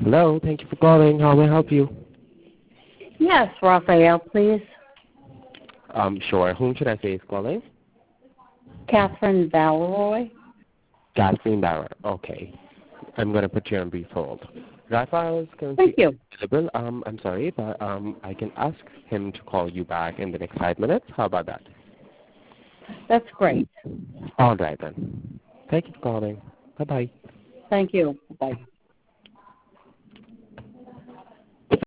Hello, thank you for calling. How may I help you? Yes, Raphael, please. Sure. Whom should I say is calling? Catherine Valeroy. Kathleen Barra. Okay. I'm going to put you on brief hold. Raphael is Thank currently you. available. I'm sorry, but I can ask him to call you back in the next 5 minutes. How about that? That's great. All right then. Thank you for calling. Bye-bye. Thank you. Bye.